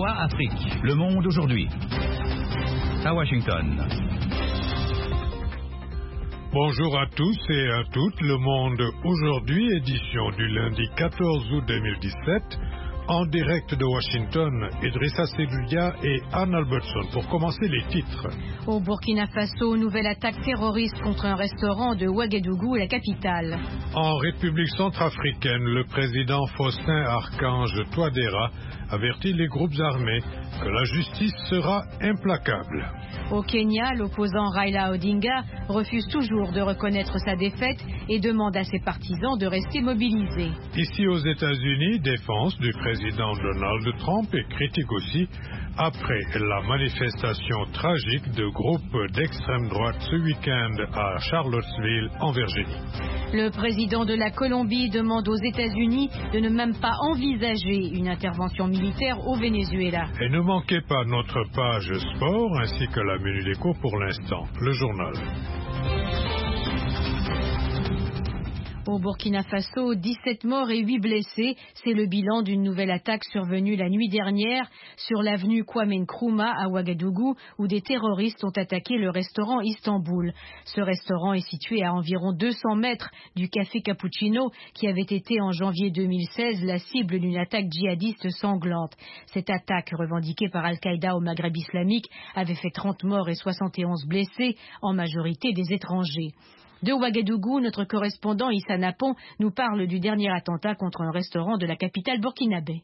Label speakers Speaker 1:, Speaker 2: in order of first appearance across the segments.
Speaker 1: VOA Afrique. Le monde aujourd'hui. À Washington.
Speaker 2: Bonjour à tous et à toutes. Le monde aujourd'hui, édition du lundi 14 août 2017. En direct de Washington, Idrissa Seloudia et Anne Albertson. Pour commencer, les titres.
Speaker 3: Au Burkina Faso, nouvelle attaque terroriste contre un restaurant de Ouagadougou, la capitale.
Speaker 2: En République centrafricaine, le président Faustin Archange Touadéra avertit les groupes armés que la justice sera implacable.
Speaker 3: Au Kenya, l'opposant Raila Odinga refuse toujours de reconnaître sa défaite et demande à ses partisans de rester mobilisés.
Speaker 2: Ici aux États-Unis, défense du président Donald Trump et critique aussi après la manifestation tragique de groupes d'extrême droite ce week-end à Charlottesville, en Virginie.
Speaker 3: Le président de la Colombie demande aux États-Unis de ne même pas envisager une intervention militaire au Venezuela.
Speaker 2: Et ne manquez pas notre page sport ainsi que la Menu d'écho pour l'instant, le journal.
Speaker 3: Au Burkina Faso, 17 morts et 8 blessés. C'est le bilan d'une nouvelle attaque survenue la nuit dernière sur l'avenue Kwame Nkrumah à Ouagadougou, où des terroristes ont attaqué le restaurant Istanbul. Ce restaurant est situé à environ 200 mètres du café Cappuccino, qui avait été en janvier 2016 la cible d'une attaque djihadiste sanglante. Cette attaque, revendiquée par Al-Qaïda au Maghreb islamique, avait fait 30 morts et 71 blessés, en majorité des étrangers. De Ouagadougou, notre correspondant Issa Napon nous parle du dernier attentat contre un restaurant de la capitale burkinabé.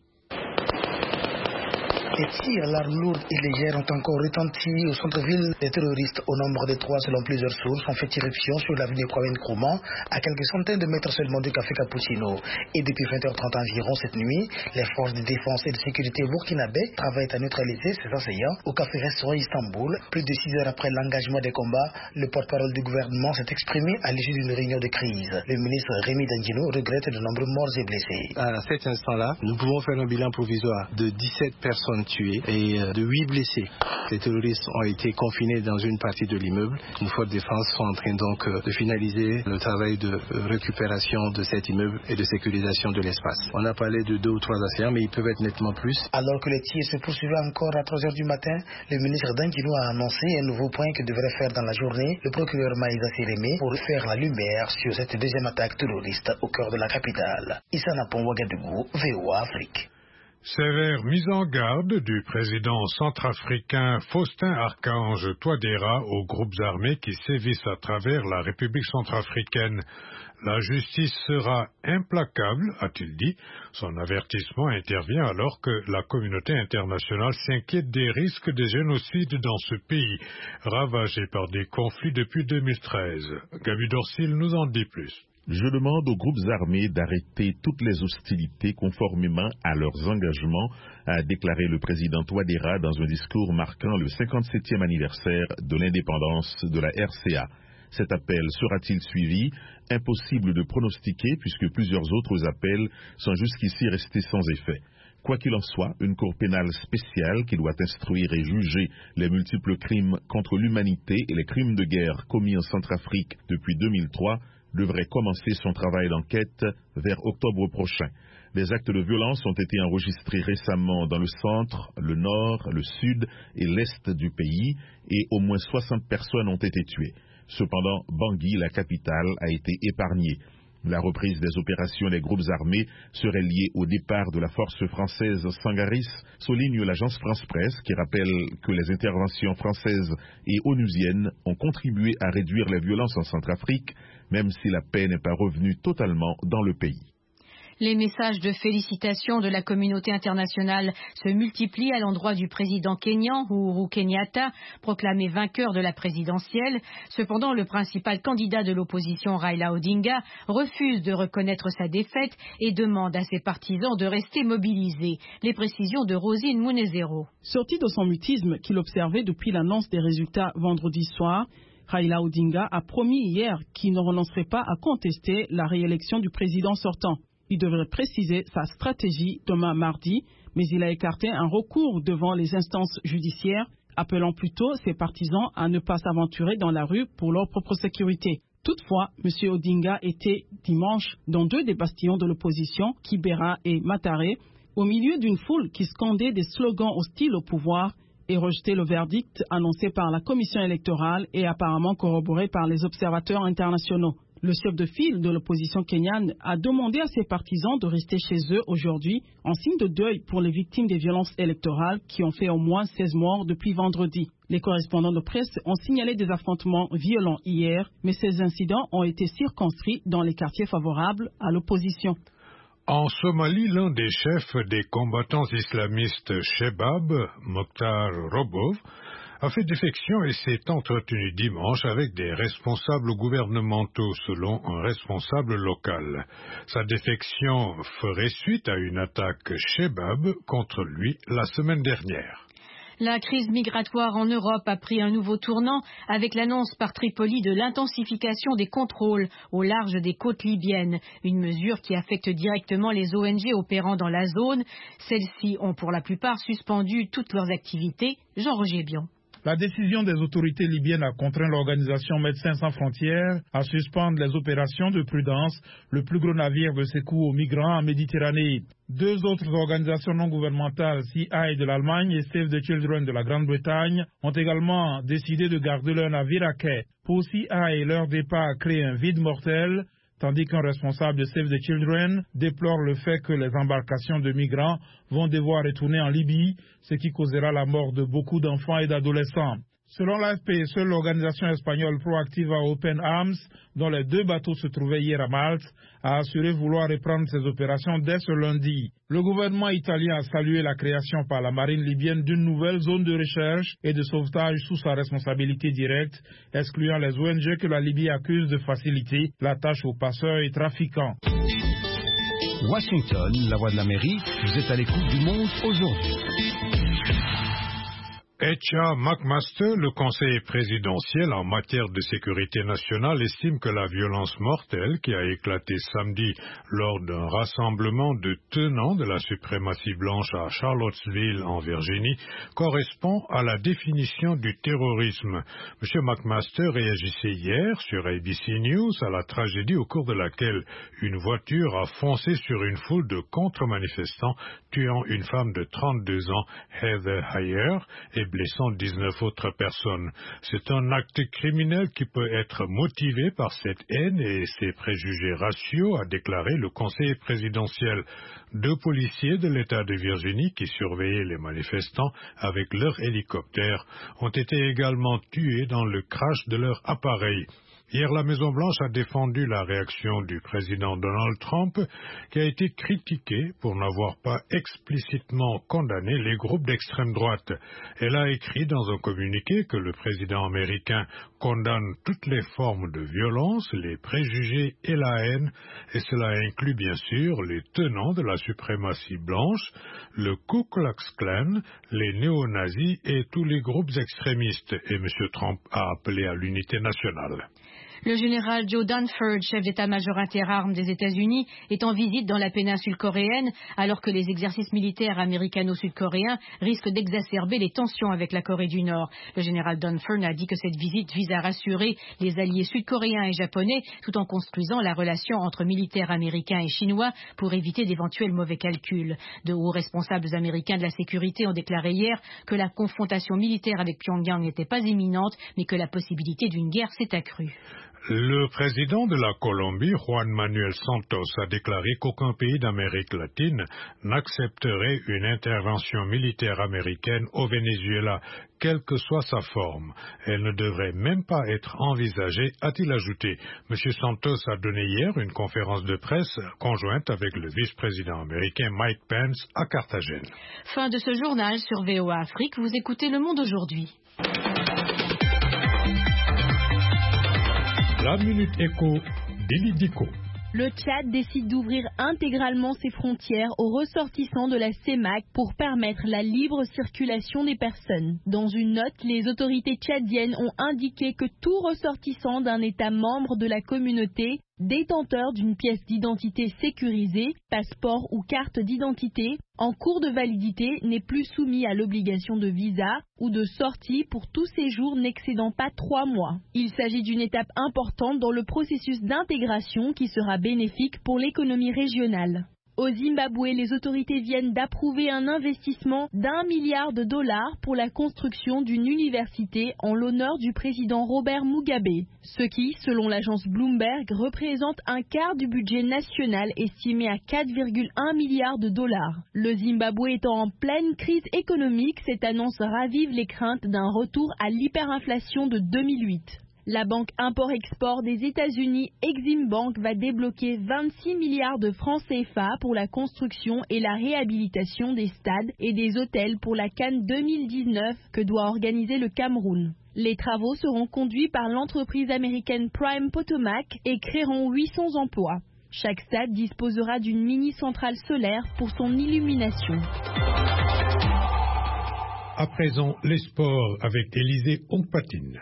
Speaker 4: Les tirs, l'arme lourde et légère ont encore retenti au centre-ville. Les terroristes, au nombre de 3 selon plusieurs sources, ont fait irruption sur l'avenue Kwame Nkrumah, à quelques centaines de mètres seulement du café Cappuccino. Et depuis 20h30 environ cette nuit, les forces de défense et de sécurité burkinabé travaillent à neutraliser ces assaillants au café-restaurant Istanbul. Plus de 6 heures après l'engagement des combats, le porte-parole du gouvernement s'est exprimé à l'issue d'une réunion de crise. Le ministre Rémi Dangino regrette de nombreux morts et blessés.
Speaker 5: À cet instant-là, nous pouvons faire un bilan provisoire de 17 personnes tués et de 8 blessés. Les terroristes ont été confinés dans une partie de l'immeuble. Nos forces de défense sont en train donc de finaliser le travail de récupération de cet immeuble et de sécurisation de l'espace. On a parlé de 2 ou 3 assaillants, mais ils peuvent être nettement plus.
Speaker 4: Alors que les tirs se poursuivaient encore à 3 heures du matin, le ministre Dangino a annoncé un nouveau point que devrait faire dans la journée le procureur Maïga Sirémé pour faire la lumière sur cette deuxième attaque terroriste au cœur de la capitale. Issa Napon, Ouagadougou, VOA Afrique.
Speaker 2: Sévère mise en garde du président centrafricain Faustin Archange Touadéra aux groupes armés qui sévissent à travers la République centrafricaine. La justice sera implacable, a-t-il dit. Son avertissement intervient alors que la communauté internationale s'inquiète des risques de génocide dans ce pays, ravagé par des conflits depuis 2013. Gaby Dorsil nous en dit plus.
Speaker 6: Je demande aux groupes armés d'arrêter toutes les hostilités conformément à leurs engagements, a déclaré le président Touadéra dans un discours marquant le 57e anniversaire de l'indépendance de la RCA. Cet appel sera-t-il suivi? Impossible de pronostiquer puisque plusieurs autres appels sont jusqu'ici restés sans effet. Quoi qu'il en soit, une cour pénale spéciale qui doit instruire et juger les multiples crimes contre l'humanité et les crimes de guerre commis en Centrafrique depuis 2003 devrait commencer son travail d'enquête vers octobre prochain. Des actes de violence ont été enregistrés récemment dans le centre, le nord, le sud et l'est du pays et au moins 60 personnes ont été tuées. Cependant, Bangui, la capitale, a été épargnée. La reprise des opérations des groupes armés serait liée au départ de la force française Sangaris, souligne l'agence France-Presse qui rappelle que les interventions françaises et onusiennes ont contribué à réduire les violences en Centrafrique, même si la paix n'est pas revenue totalement dans le pays.
Speaker 3: Les messages de félicitations de la communauté internationale se multiplient à l'endroit du président kényan, Uhuru Kenyatta, proclamé vainqueur de la présidentielle. Cependant, le principal candidat de l'opposition, Raila Odinga, refuse de reconnaître sa défaite et demande à ses partisans de rester mobilisés. Les précisions de Rosine Munezero.
Speaker 7: Sorti de son mutisme qu'il observait depuis l'annonce des résultats vendredi soir, Raila Odinga a promis hier qu'il ne renoncerait pas à contester la réélection du président sortant. Il devrait préciser sa stratégie demain mardi, mais il a écarté un recours devant les instances judiciaires, appelant plutôt ses partisans à ne pas s'aventurer dans la rue pour leur propre sécurité. Toutefois, M. Odinga était dimanche dans 2 des bastions de l'opposition, Kibera et Mataré, au milieu d'une foule qui scandait des slogans hostiles au pouvoir et rejetait le verdict annoncé par la commission électorale et apparemment corroboré par les observateurs internationaux. Le chef de file de l'opposition kenyane a demandé à ses partisans de rester chez eux aujourd'hui en signe de deuil pour les victimes des violences électorales qui ont fait au moins 16 morts depuis vendredi. Les correspondants de presse ont signalé des affrontements violents hier, mais ces incidents ont été circonscrits dans les quartiers favorables à l'opposition.
Speaker 2: En Somalie, l'un des chefs des combattants islamistes Shebab, Mokhtar Robov, a fait défection et s'est entretenu dimanche avec des responsables gouvernementaux, selon un responsable local. Sa défection ferait suite à une attaque Shebab contre lui la semaine dernière.
Speaker 3: La crise migratoire en Europe a pris un nouveau tournant avec l'annonce par Tripoli de l'intensification des contrôles au large des côtes libyennes, une mesure qui affecte directement les ONG opérant dans la zone. Celles-ci ont pour la plupart suspendu toutes leurs activités. Jean-Roger Bion.
Speaker 8: La décision des autorités libyennes a contraint l'organisation Médecins sans frontières à suspendre les opérations de Prudence, le plus gros navire de secours aux migrants en Méditerranée. Deux autres organisations non gouvernementales, CI de l'Allemagne et Save the Children de la Grande-Bretagne, ont également décidé de garder leur navire à quai. Pour CI, leur départ a créé un vide mortel, tandis qu'un responsable de Save the Children déplore le fait que les embarcations de migrants vont devoir retourner en Libye, ce qui causera la mort de beaucoup d'enfants et d'adolescents. Selon l'AFP, seule l'organisation espagnole Proactiva Open Arms, dont les 2 bateaux se trouvaient hier à Malte, a assuré vouloir reprendre ses opérations dès ce lundi. Le gouvernement italien a salué la création par la marine libyenne d'une nouvelle zone de recherche et de sauvetage sous sa responsabilité directe, excluant les ONG que la Libye accuse de faciliter la tâche aux passeurs et trafiquants.
Speaker 1: Washington, la voix de l'Amérique, vous êtes à l'écoute du monde aujourd'hui.
Speaker 2: Echa McMaster, le conseiller présidentiel en matière de sécurité nationale, estime que la violence mortelle qui a éclaté samedi lors d'un rassemblement de tenants de la suprématie blanche à Charlottesville, en Virginie, correspond à la définition du terrorisme. M. McMaster réagissait hier sur ABC News à la tragédie au cours de laquelle une voiture a foncé sur une foule de contre-manifestants, tuant une femme de 32 ans, Heather Heyer, et blessant 19 autres personnes. C'est un acte criminel qui peut être motivé par cette haine et ces préjugés raciaux, a déclaré le conseiller présidentiel. 2 policiers de l'État de Virginie qui surveillaient les manifestants avec leur hélicoptère ont été également tués dans le crash de leur appareil. Hier, la Maison-Blanche a défendu la réaction du président Donald Trump, qui a été critiqué pour n'avoir pas explicitement condamné les groupes d'extrême droite. Elle a écrit dans un communiqué que le président américain condamne toutes les formes de violence, les préjugés et la haine, et cela inclut bien sûr les tenants de la suprématie blanche, le Ku Klux Klan, les néo-nazis et tous les groupes extrémistes, et M. Trump a appelé à l'unité nationale.
Speaker 3: Le général Joe Dunford, chef d'état-major interarmes des États-Unis, est en visite dans la péninsule coréenne alors que les exercices militaires américano-sud-coréens risquent d'exacerber les tensions avec la Corée du Nord. Le général Dunford a dit que cette visite vise à rassurer les alliés sud-coréens et japonais tout en construisant la relation entre militaires américains et chinois pour éviter d'éventuels mauvais calculs. De hauts responsables américains de la sécurité ont déclaré hier que la confrontation militaire avec Pyongyang n'était pas imminente mais que la possibilité d'une guerre s'est accrue.
Speaker 2: Le président de la Colombie, Juan Manuel Santos, a déclaré qu'aucun pays d'Amérique latine n'accepterait une intervention militaire américaine au Venezuela, quelle que soit sa forme. Elle ne devrait même pas être envisagée, a-t-il ajouté. M. Santos a donné hier une conférence de presse conjointe avec le vice-président américain Mike Pence à Carthagène.
Speaker 3: Fin de ce journal sur VOA Afrique. Vous écoutez Le Monde aujourd'hui.
Speaker 2: La Minute Éco d'Élie Dico.
Speaker 9: Le Tchad décide d'ouvrir intégralement ses frontières aux ressortissants de la CEMAC pour permettre la libre circulation des personnes. Dans une note, les autorités tchadiennes ont indiqué que tout ressortissant d'un État membre de la communauté, détenteur d'une pièce d'identité sécurisée, passeport ou carte d'identité, en cours de validité n'est plus soumis à l'obligation de visa ou de sortie pour tout séjour n'excédant pas 3 mois. Il s'agit d'une étape importante dans le processus d'intégration qui sera bénéfique pour l'économie régionale. Au Zimbabwe, les autorités viennent d'approuver un investissement d'$1 milliard pour la construction d'une université en l'honneur du président Robert Mugabe, ce qui, selon l'agence Bloomberg, représente un quart du budget national estimé à $4,1 milliards. Le Zimbabwe étant en pleine crise économique, cette annonce ravive les craintes d'un retour à l'hyperinflation de 2008. La banque import-export des États-Unis, Exim Bank, va débloquer 26 milliards de francs CFA pour la construction et la réhabilitation des stades et des hôtels pour la CAN 2019 que doit organiser le Cameroun. Les travaux seront conduits par l'entreprise américaine Prime Potomac et créeront 800 emplois. Chaque stade disposera d'une mini-centrale solaire pour son illumination.
Speaker 2: À présent, les sports avec Élisée Ongpatine.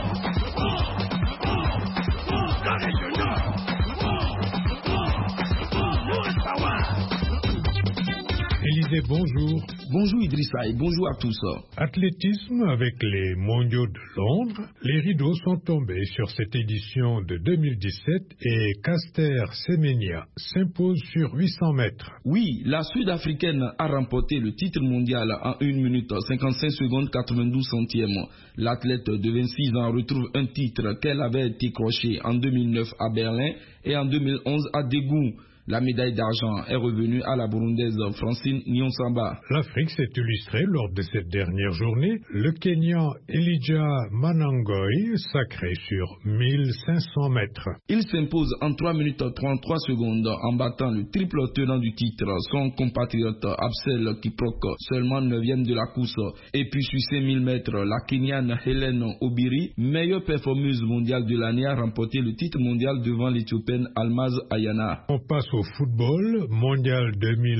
Speaker 2: Élisée, bonjour.
Speaker 10: Bonjour Idrissa et bonjour à tous.
Speaker 2: Athlétisme avec les mondiaux de Londres. Les rideaux sont tombés sur cette édition de 2017 et Caster Semenya s'impose sur 800 mètres.
Speaker 10: Oui, la Sud-Africaine a remporté le titre mondial en 1 minute 55 secondes 92 centièmes. L'athlète de 26 ans retrouve un titre qu'elle avait décroché en 2009 à Berlin et en 2011 à Daegu. La médaille d'argent est revenue à la Burundaise Francine Nyonsamba.
Speaker 2: L'Afrique s'est illustrée lors de cette dernière journée. Le Kenyan Elijah Manangoi sacré sur 1500 mètres.
Speaker 10: Il s'impose en 3 minutes 33 secondes en battant le triple tenant du titre, son compatriote Absel Kiprok, seulement 9e de la course. Et puis sur 5000 mètres, la Kenyane Helen Obiri, meilleure performeuse mondiale de l'année, a remporté le titre mondial devant l'Éthiopienne Almaz Ayana.
Speaker 2: On passe au football mondial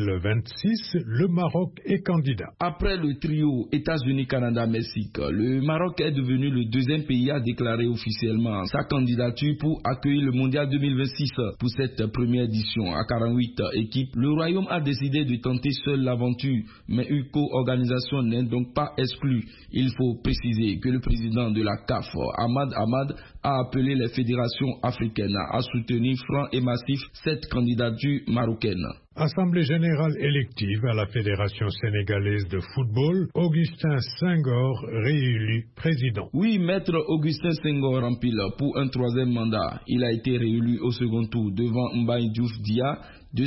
Speaker 2: 2026, le Maroc est candidat.
Speaker 10: Après le trio États-Unis, Canada, Mexique, le Maroc est devenu le deuxième pays à déclarer officiellement sa candidature pour accueillir le mondial 2026. Pour cette première édition à 48 équipes, le Royaume a décidé de tenter seul l'aventure, mais une co-organisation n'est donc pas exclue. Il faut préciser que le président de la CAF, Ahmad Ahmad, a appelé les fédérations africaines à soutenir franc et massif cette candidature marocaine.
Speaker 2: Assemblée générale élective à la Fédération sénégalaise de football, Augustin Senghor réélu président.
Speaker 10: Oui, maître Augustin Senghor rempile pour un troisième mandat. Il a été réélu au second tour devant Mbaye Diouf Dia,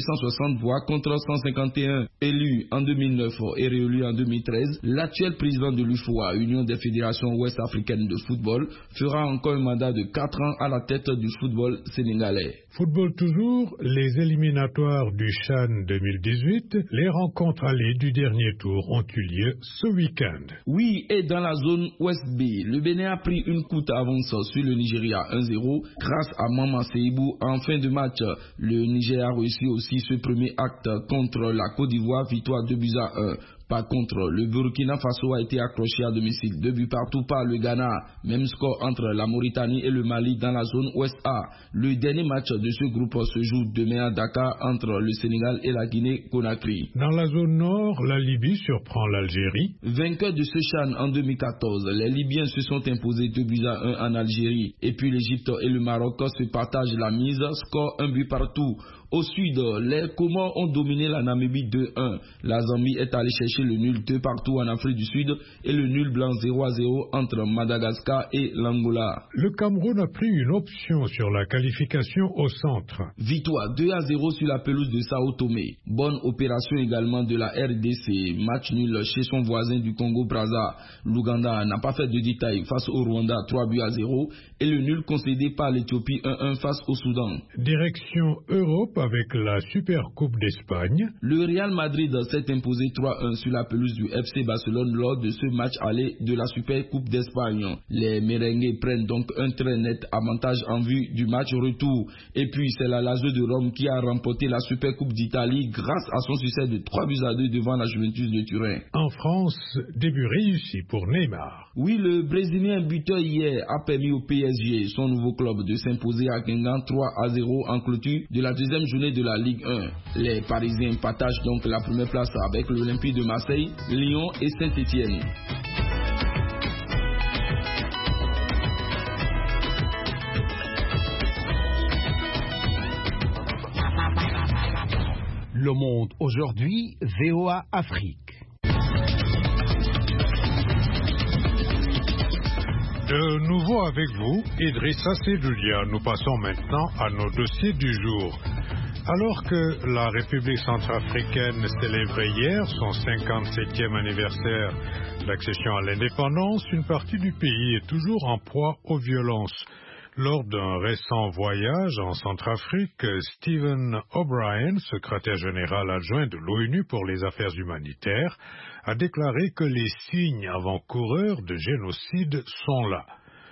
Speaker 10: 260 voix contre 151. Élu en 2009 et réélu en 2013, l'actuel président de l'UFOA, Union des fédérations ouest-africaines de football, fera encore un mandat de 4 ans à la tête du football sénégalais.
Speaker 2: Football toujours, les éliminatoires du CHAN 2018, les rencontres allées du dernier tour ont eu lieu ce week-end.
Speaker 10: Oui, et dans la zone Ouest B, le Bénin a pris une courte avance sur le Nigeria 1-0 grâce à Mama Seibou en fin de match. Le Nigeria a réussi aussi ce premier acte contre la Côte d'Ivoire, victoire 2-1. Par contre, le Burkina Faso a été accroché à domicile 2 buts partout par le Ghana. Même score entre la Mauritanie et le Mali dans la zone Ouest A. Le dernier match de ce groupe se joue demain à Dakar entre le Sénégal et la Guinée-Conakry.
Speaker 2: Dans la zone Nord, la Libye surprend l'Algérie.
Speaker 10: Vainqueur de ce CHAN en 2014, les Libyens se sont imposés 2-1 en Algérie. Et puis l'Égypte et le Maroc se partagent la mise, score 1 but partout. Au sud, les Comores ont dominé la Namibie 2-1. La Zambie est allée chercher le nul 2 partout en Afrique du Sud et le nul blanc 0-0 entre Madagascar et l'Angola.
Speaker 2: Le Cameroun a pris une option sur la qualification au centre.
Speaker 10: Victoire 2-0 sur la pelouse de Sao Tomé. Bonne opération également de la RDC. Match nul chez son voisin du Congo-Brazza. L'Ouganda n'a pas fait de détail face au Rwanda 3-0 et le nul concédé par l'Éthiopie 1-1 face au Soudan.
Speaker 2: Direction Europe avec la Super Coupe d'Espagne.
Speaker 10: Le Real Madrid s'est imposé 3-1 sur la pelouse du FC Barcelone lors de ce match aller de la Super Coupe d'Espagne. Les merengues prennent donc un très net avantage en vue du match retour. Et puis c'est la Lazio de Rome qui a remporté la Super Coupe d'Italie grâce à son succès de 3-2 devant la Juventus de Turin.
Speaker 2: En France, début réussi pour Neymar.
Speaker 10: Oui, le Brésilien buteur hier a permis au PSG, son nouveau club, de s'imposer à Guingamp 3-0 en clôture de la deuxième journée de la Ligue 1. Les Parisiens partagent donc la première place avec l'Olympique de Marseille, Lyon et Saint-Étienne.
Speaker 1: Le Monde aujourd'hui, VOA Afrique.
Speaker 2: De nouveau avec vous, Idrissa Seydoulia. Nous passons maintenant à nos dossiers du jour. Alors que la République centrafricaine célébrait hier son 57e anniversaire d'accession à l'indépendance, une partie du pays est toujours en proie aux violences. Lors d'un récent voyage en Centrafrique, Stephen O'Brien, secrétaire général adjoint de l'ONU pour les affaires humanitaires, a déclaré que les signes avant-coureurs de génocide sont là.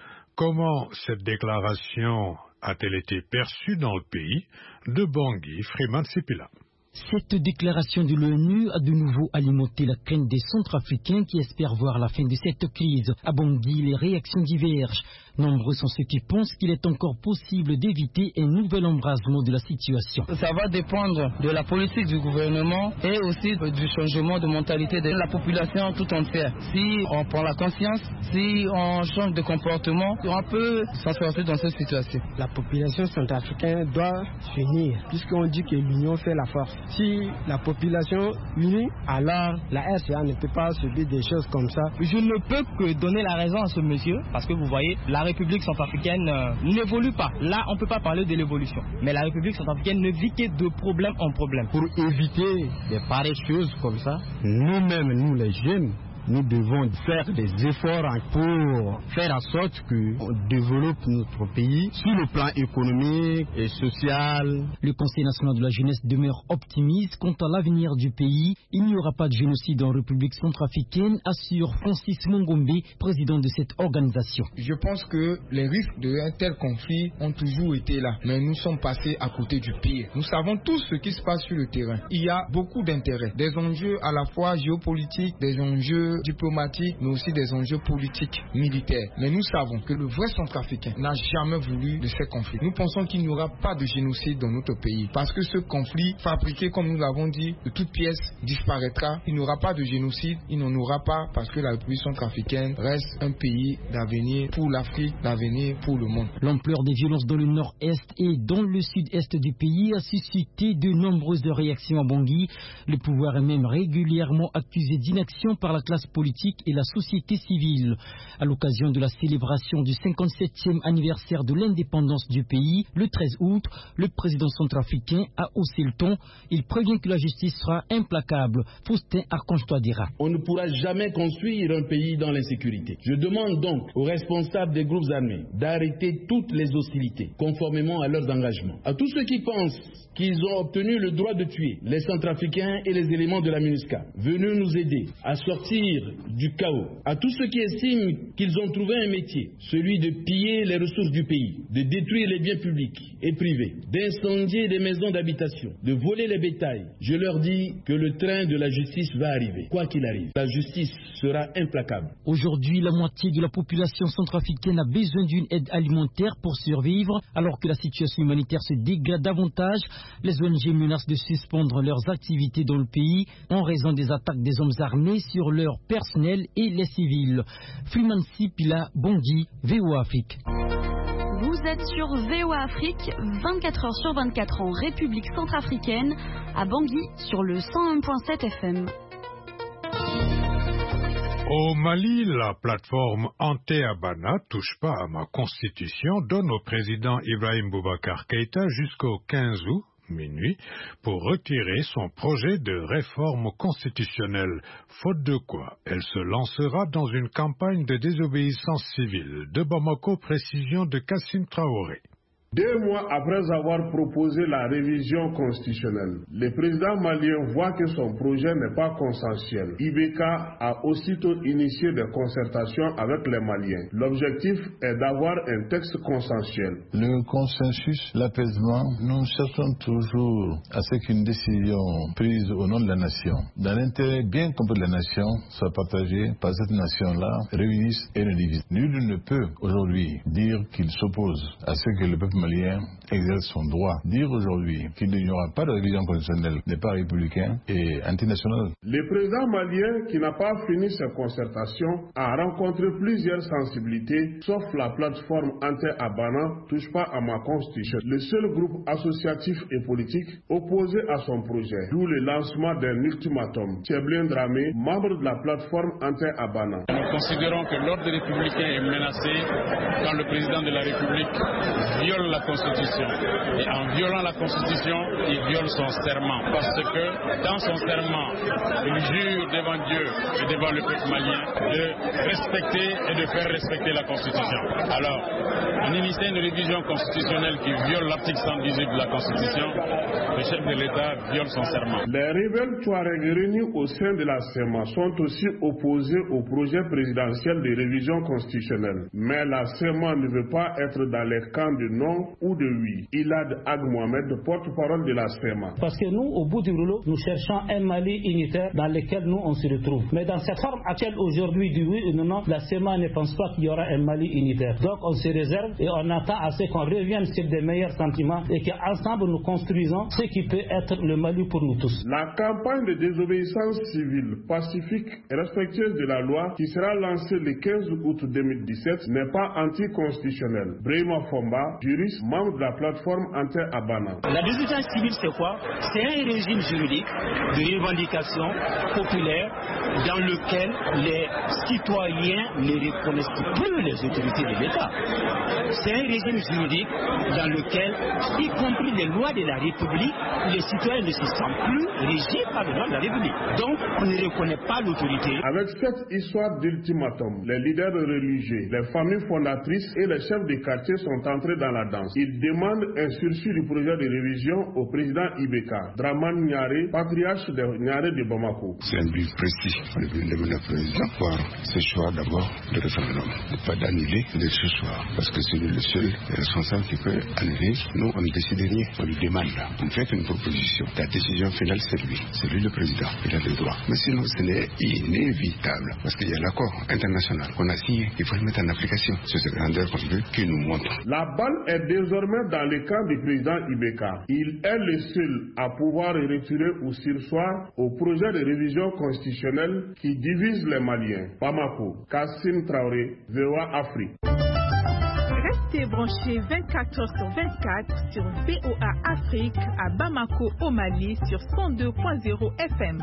Speaker 2: Comment cette déclaration a-t-elle été perçue dans le pays? De Bangui, Freeman Sipila.
Speaker 11: Cette déclaration de l'ONU a de nouveau alimenté la crainte des Centrafricains qui espèrent voir la fin de cette crise. À Bangui, les réactions divergent. Nombreux sont ceux qui pensent qu'il est encore possible d'éviter un nouvel embrasement de la situation.
Speaker 12: Ça va dépendre de la politique du gouvernement et aussi du changement de mentalité de la population tout entière. Si on prend la conscience, si on change de comportement, on peut s'en sortir dans cette situation.
Speaker 13: La population centrafricaine doit s'unir, puisqu'on dit que l'union fait la force. Si la population unit, alors la RCA ne peut pas subir des choses comme ça.
Speaker 12: Je ne peux que donner la raison à ce monsieur, parce que vous voyez, la République centrafricaine n'évolue pas. Là, on ne peut pas parler de l'évolution. Mais la République centrafricaine ne vit que de problème en problème.
Speaker 13: Pour éviter des pareilles choses comme ça, nous-mêmes, nous les jeunes, nous devons faire des efforts pour faire en sorte qu'on développe notre pays sur le plan économique et social.
Speaker 11: Le Conseil national de la jeunesse demeure optimiste quant à l'avenir du pays. Il n'y aura pas de génocide en République centrafricaine, assure Francis Mongombe, président de cette organisation.
Speaker 14: Je pense que les risques d'un tel conflit ont toujours été là, mais nous sommes passés à côté du pire. Nous savons tout ce qui se passe sur le terrain. Il y a beaucoup d'intérêts, des enjeux à la fois géopolitiques, des enjeux diplomatiques, mais aussi des enjeux politiques, militaires. Mais nous savons que le vrai Centrafricain n'a jamais voulu de ces conflits. Nous pensons qu'il n'y aura pas de génocide dans notre pays, parce que ce conflit, fabriqué comme nous l'avons dit, de toutes pièces, disparaîtra. Il n'y aura pas de génocide, il n'en aura pas, parce que la République centrafricaine reste un pays d'avenir pour l'Afrique, d'avenir pour le monde.
Speaker 11: L'ampleur des violences dans le nord-est et dans le sud-est du pays a suscité de nombreuses réactions à Bangui. Le pouvoir est même régulièrement accusé d'inaction par la classe politique et la société civile. À l'occasion de la célébration du 57e anniversaire de l'indépendance du pays, le 13 août, le président centrafricain a haussé le ton. Il prévient que la justice sera implacable. Faustin Archange Touadéra.
Speaker 15: On ne pourra jamais construire un pays dans l'insécurité. Je demande donc aux responsables des groupes armés d'arrêter toutes les hostilités, conformément à leurs engagements. À tous ceux qui pensent qu'ils ont obtenu le droit de tuer les Centrafricains et les éléments de la MINUSCA, venus nous aider à sortir du chaos. À tous ceux qui estiment qu'ils ont trouvé un métier, celui de piller les ressources du pays, de détruire les biens publics et privés, d'incendier des maisons d'habitation, de voler les bétails, je leur dis que le train de la justice va arriver. Quoi qu'il arrive, la justice sera implacable.
Speaker 11: Aujourd'hui, la moitié de la population centrafricaine a besoin d'une aide alimentaire pour survivre, alors que la situation humanitaire se dégrade davantage. Les ONG menacent de suspendre leurs activités dans le pays en raison des attaques des hommes armés sur leur personnel et les civils. Freeman Sipila, Bangui, VOA Afrique.
Speaker 16: Vous êtes sur VOA Afrique, 24 heures sur 24 en République centrafricaine, à Bangui sur le 101.7 FM.
Speaker 2: Au Mali, la plateforme Anté-Abana, touche pas à ma constitution, donne au président Ibrahim Boubacar Keïta jusqu'au 15 août, minuit, pour retirer son projet de réforme constitutionnelle, faute de quoi elle se lancera dans une campagne de désobéissance civile. De Bamako, précision de Kassim Traoré.
Speaker 17: 2 mois après avoir proposé la révision constitutionnelle, le président malien voit que son projet n'est pas consensuel. IBK a aussitôt initié des concertations avec les Maliens. L'objectif est d'avoir un texte consensuel.
Speaker 18: Le consensus, l'apaisement, nous cherchons toujours à ce qu'une décision prise au nom de la nation, dans l'intérêt bien compris de la nation, soit partagée par cette nation-là, réunisse et ne divise. Nul ne peut aujourd'hui dire qu'il s'oppose à ce que le peuple malien exerce son droit. Dire aujourd'hui qu'il n'y aura pas de révision constitutionnelle n'est pas républicain et antinational.
Speaker 17: Le président malien, qui n'a pas fini ses concertations, a rencontré plusieurs sensibilités, sauf la plateforme Ante-Abana, touche pas à ma constitution. Le seul groupe associatif et politique opposé à son projet, d'où le lancement d'un ultimatum. Tcheblin Dramé, membre de la plateforme Ante-Abana.
Speaker 19: Nous considérons que l'ordre républicain est menacé quand le président de la République viole la Constitution. Et en violant la Constitution, il viole son serment. Parce que dans son serment, il jure devant Dieu et devant le peuple malien de respecter et de faire respecter la Constitution. Alors, en initiant une révision constitutionnelle qui viole l'article 118 de la Constitution, le chef de l'État viole son serment.
Speaker 17: Les rebelles Touareg réunis au sein de la SEMA sont aussi opposés au projet présidentiel de révision constitutionnelle. Mais la SEMA ne veut pas être dans les camps de non ou de oui. Ilad Ag Mohamed, porte-parole de la SEMA.
Speaker 20: Parce que nous, au bout du rouleau, nous cherchons un Mali unitaire dans lequel nous on se retrouve. Mais dans cette forme actuelle aujourd'hui du oui ou non, la SEMA ne pense pas qu'il y aura un Mali unitaire. Donc on se réserve et on attend à ce qu'on revienne sur des meilleurs sentiments et qu'ensemble nous construisons ce qui peut être le Mali pour nous tous.
Speaker 17: La campagne de désobéissance civile, pacifique et respectueuse de la loi qui sera lancée le 15 août 2017 n'est pas anticonstitutionnelle. Brahima Fomba, juriste, membre de la plateforme Ante-Abana.
Speaker 21: La désobéissance civile, c'est quoi? C'est un régime juridique de revendication populaire dans lequel les citoyens ne reconnaissent plus les autorités de l'État. C'est un régime juridique dans lequel, y compris les lois de la République, les citoyens ne se sentent plus régis par les lois de la République. Donc, on ne reconnaît pas l'autorité.
Speaker 17: Avec cette histoire d'ultimatum, les leaders religieux, les familles fondatrices et les chefs de quartier sont entrés dans la danse. Ils demandent un sursis du projet de révision au président Ibeka, Draman Niaré, patriarche de Niaré de Bamako.
Speaker 22: C'est un but précis. On veut demander au président voir ce choix d'abord de référendum, pas d'annuler ce choix, parce que c'est le seul responsable qui peut annuler. Nous, on ne décide rien, on lui demande. On fait une proposition. La décision finale, c'est lui le président. Il a le droit. Mais sinon, ce n'est inévitable, parce qu'il y a l'accord international qu'on a signé. Il faut le mettre en application. C'est ce grandeur qu'on veut qu'il nous montre.
Speaker 17: La balle est désormais dans le camp du président Ibeka. Il est le seul à pouvoir retirer ou surseoir au projet de révision constitutionnelle qui divise les Maliens. Bamako, Kassim Traoré, VOA Afrique.
Speaker 23: Restez branchés 24 heures sur 24 sur VOA Afrique à Bamako au Mali sur 102.0 FM.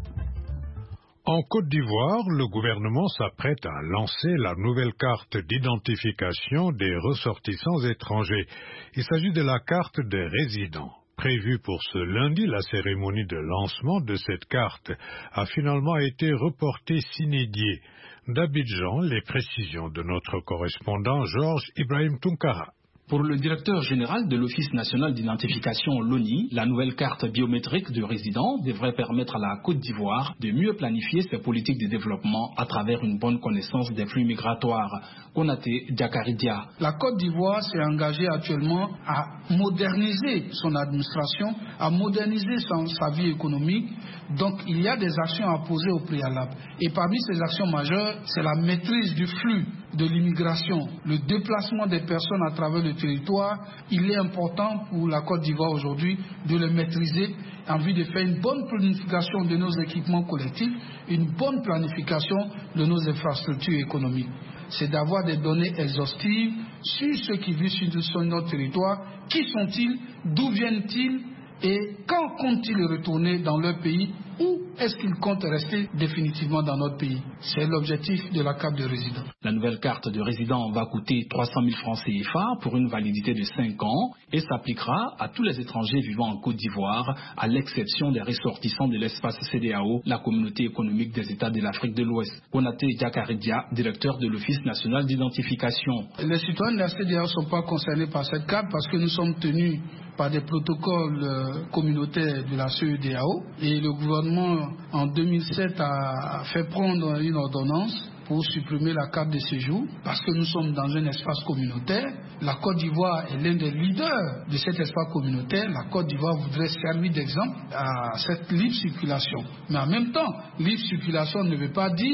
Speaker 2: En Côte d'Ivoire, le gouvernement s'apprête à lancer la nouvelle carte d'identification des ressortissants étrangers. Il s'agit de la carte des résidents. Prévue pour ce lundi, la cérémonie de lancement de cette carte a finalement été reportée sine die. D'Abidjan, les précisions de notre correspondant Georges Ibrahim Tunkara.
Speaker 24: Pour le directeur général de l'Office national d'identification, l'ONI, la nouvelle carte biométrique de résident devrait permettre à la Côte d'Ivoire de mieux planifier ses politiques de développement à travers une bonne connaissance des flux migratoires. Konaté Diakaridia.
Speaker 25: La Côte d'Ivoire s'est engagée actuellement à moderniser son administration, à moderniser sa vie économique. Donc il y a des actions à poser au préalable. Et parmi ces actions majeures, c'est la maîtrise du flux de l'immigration, le déplacement des personnes à travers le territoire. Il est important pour la Côte d'Ivoire aujourd'hui de le maîtriser en vue de faire une bonne planification de nos équipements collectifs, une bonne planification de nos infrastructures économiques. C'est d'avoir des données exhaustives sur ceux qui vivent sur notre territoire, qui sont-ils, d'où viennent-ils et quand comptent-ils retourner dans leur pays ou est-ce qu'ils comptent rester définitivement dans notre pays? C'est l'objectif de la carte de résident.
Speaker 24: La nouvelle carte de résident va coûter 300 000 francs CFA pour une validité de 5 ans et s'appliquera à tous les étrangers vivant en Côte d'Ivoire, à l'exception des ressortissants de l'espace CEDEAO, la communauté économique des États de l'Afrique de l'Ouest. Konaté Diakaridia, directeur de l'Office national d'identification.
Speaker 25: Les citoyens de la CEDEAO ne sont pas concernés par cette carte parce que nous sommes tenus par des protocoles communautaires de la CEDEAO et le gouvernement en 2007 a fait prendre une ordonnance pour supprimer la carte de séjour parce que nous sommes dans un espace communautaire. La Côte d'Ivoire est l'un des leaders de cet espace communautaire. La Côte d'Ivoire voudrait servir d'exemple à cette libre circulation. Mais en même temps, libre circulation ne veut pas dire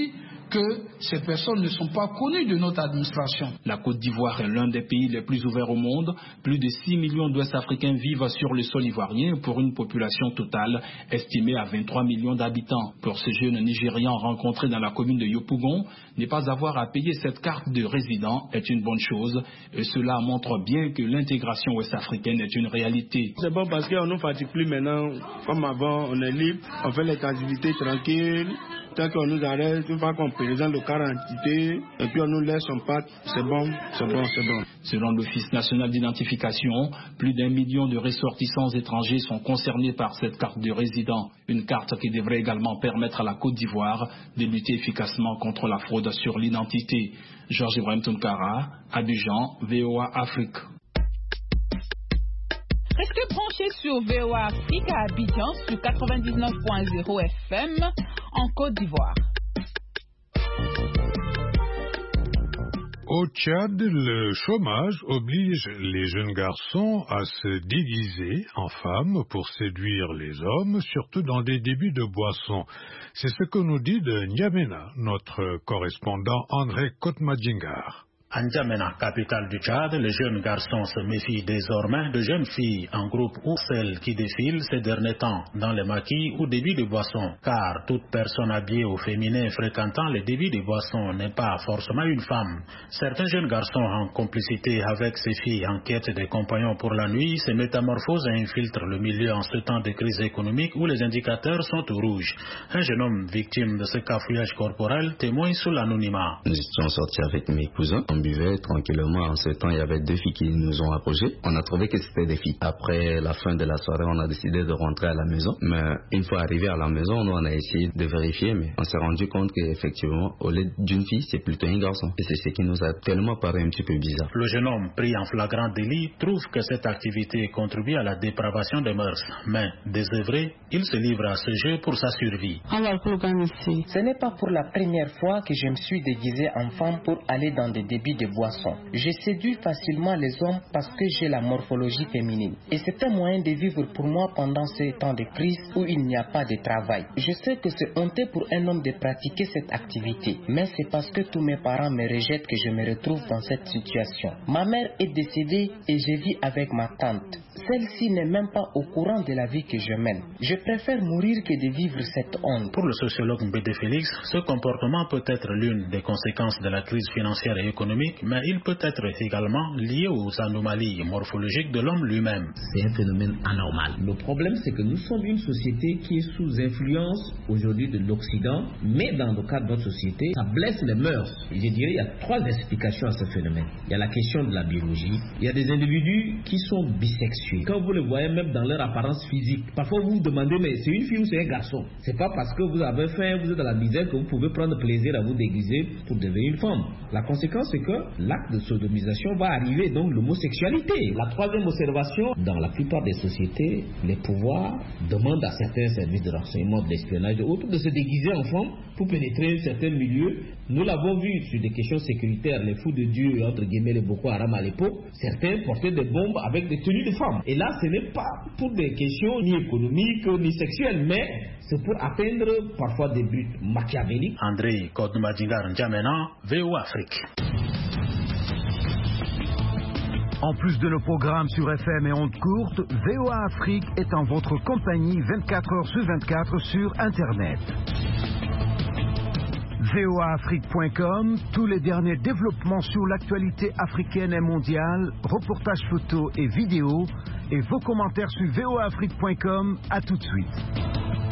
Speaker 25: que ces personnes ne sont pas connues de notre administration.
Speaker 24: La Côte d'Ivoire est l'un des pays les plus ouverts au monde. Plus de 6 millions d'Ouest-Africains vivent sur le sol ivoirien pour une population totale estimée à 23 millions d'habitants. Pour ces jeunes Nigérians rencontrés dans la commune de Yopougon, ne pas avoir à payer cette carte de résident est une bonne chose et cela montre bien que l'intégration ouest-africaine est une réalité.
Speaker 4: C'est bon parce qu'on ne fatigue plus maintenant. Comme avant, on est libre, on fait les activités tranquilles. Tant qu'on nous arrête, une fois qu'on présente le carte d'identité et puis on nous laisse en pâte, c'est bon.
Speaker 24: Selon l'Office national d'identification, plus d'1 million de ressortissants étrangers sont concernés par cette carte de résident. Une carte qui devrait également permettre à la Côte d'Ivoire de lutter efficacement contre la fraude sur l'identité. Georges Ibrahim Tounkara, Abidjan, VOA Afrique.
Speaker 23: Restez branchés sur VOA Afrique à Abidjan sur 99.0 FM en Côte d'Ivoire.
Speaker 2: Au Tchad, le chômage oblige les jeunes garçons à se déguiser en femmes pour séduire les hommes, surtout dans des débits de boissons. C'est ce que nous dit de N'Djamena, notre correspondant André Kotmadjingar.
Speaker 5: À N'Djamena, capitale du Tchad, les jeunes garçons se méfient désormais de jeunes filles en groupe ou celles qui défilent ces derniers temps dans les maquis ou débits de boissons, car toute personne habillée au féminin fréquentant les débits de boissons n'est pas forcément une femme. Certains jeunes garçons en complicité avec ces filles en quête des compagnons pour la nuit se métamorphosent et infiltrent le milieu en ce temps de crise économique où les indicateurs sont au rouge. Un jeune homme victime de ce cafouillage corporel témoigne sous l'anonymat.
Speaker 6: Nous étions sortis avec mes cousins. On buvait tranquillement. En ce temps, il y avait 2 filles qui nous ont approchés. On a trouvé que c'était des filles. Après la fin de la soirée, on a décidé de rentrer à la maison. Mais une fois arrivé à la maison, nous on a essayé de vérifier, mais on s'est rendu compte qu'effectivement, au lieu d'une fille, c'est plutôt un garçon. Et c'est ce qui nous a tellement paru un petit peu bizarre.
Speaker 5: Le jeune homme, pris en flagrant délit, trouve que cette activité contribue à la dépravation des mœurs. Mais, désœuvré, il se livre à ce jeu pour sa survie.
Speaker 7: Ce n'est pas pour la première fois que je me suis déguisé en femme pour aller dans des débits de boissons. Je séduis facilement les hommes parce que j'ai la morphologie féminine. Et c'est un moyen de vivre pour moi pendant ces temps de crise où il n'y a pas de travail. Je sais que c'est honteux pour un homme de pratiquer cette activité, mais c'est parce que tous mes parents me rejettent que je me retrouve dans cette situation. Ma mère est décédée et je vis avec ma tante. Celle-ci n'est même pas au courant de la vie que je mène. Je préfère mourir que de vivre cette honte.
Speaker 5: Pour le sociologue Mbede Félix, ce comportement peut être l'une des conséquences de la crise financière et économique, mais il peut être également lié aux anomalies morphologiques de l'homme lui-même.
Speaker 8: C'est un phénomène anormal. Le problème, c'est que nous sommes une société qui est sous influence aujourd'hui de l'Occident, mais dans le cadre de notre société, ça blesse les mœurs. Et je dirais, il y a 3 explications à ce phénomène. Il y a la question de la biologie. Il y a des individus qui sont bisexués. Quand vous les voyez même dans leur apparence physique, parfois vous vous demandez, mais c'est une fille ou c'est un garçon? C'est pas parce que vous avez faim, vous êtes dans la misère que vous pouvez prendre plaisir à vous déguiser pour devenir une femme. La conséquence, c'est que l'acte de sodomisation va arriver, donc l'homosexualité. La 3e observation, dans la plupart des sociétés, les pouvoirs demandent à certains services de renseignement, d'espionnage et autres de se déguiser en femme pour pénétrer un certain milieu. Nous l'avons vu sur des questions sécuritaires, les fous de Dieu, entre guillemets les Boko Haram à l'époque, certains portaient des bombes avec des tenues de femmes. Et là, ce n'est pas pour des questions ni économiques ni sexuelles, mais c'est pour atteindre parfois des buts machiavéliques.
Speaker 5: André Kotmadjingar N'Djamena, VOA Afrique.
Speaker 1: En plus de nos programmes sur FM et ondes courtes, VOA Afrique est en votre compagnie 24 heures sur 24 sur Internet. voaafrique.com, tous les derniers développements sur l'actualité africaine et mondiale, reportages photos et vidéos, et vos commentaires sur voaafrique.com. À tout de suite.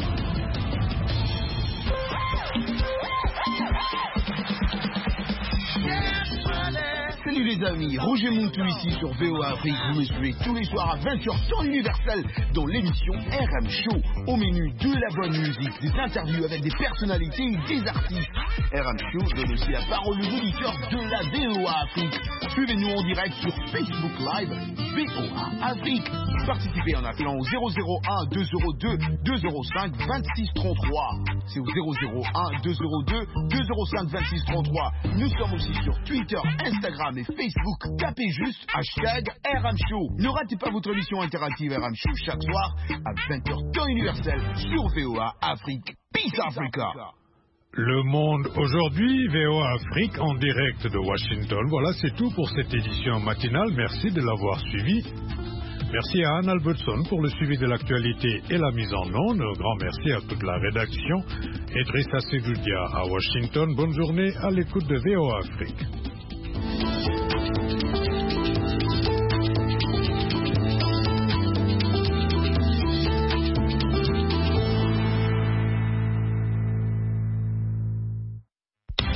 Speaker 26: Salut les amis, Roger Montou ici sur VOA Afrique. Vous me suivez tous les soirs à 20h temps universel dans l'émission RM Show. Au menu de la bonne musique, des interviews avec des personnalités et des artistes. RM Show donne aussi la parole aux auditeurs de la VOA Afrique. Suivez-nous en direct sur Facebook Live VOA Afrique. Participez en appelant au 001 202 205 26 33. C'est au 001 202 205 26 33. Nous sommes aussi sur Twitter, Instagram et Facebook. Tapez juste hashtag RM Show. Ne ratez pas votre émission interactive RM Show chaque soir à 20h temps universel sur VOA Afrique. Peace Africa.
Speaker 2: Le Monde aujourd'hui, VOA Afrique en direct de Washington. Voilà, c'est tout pour cette édition matinale. Merci de l'avoir suivi. Merci à Anne Albertson pour le suivi de l'actualité et la mise en onde. Un grand merci à toute la rédaction. Idrissa Sedoudia à Washington. Bonne journée à l'écoute de VOA Afrique.